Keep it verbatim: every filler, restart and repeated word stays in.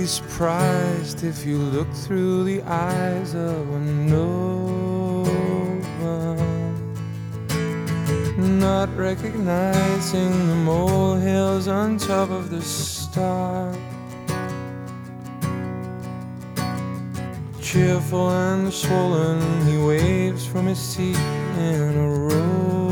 be surprised if you look through the eyes of a nova, not recognizing the molehills on top of the star. Cheerful and swollen, he waves from his seat in a row.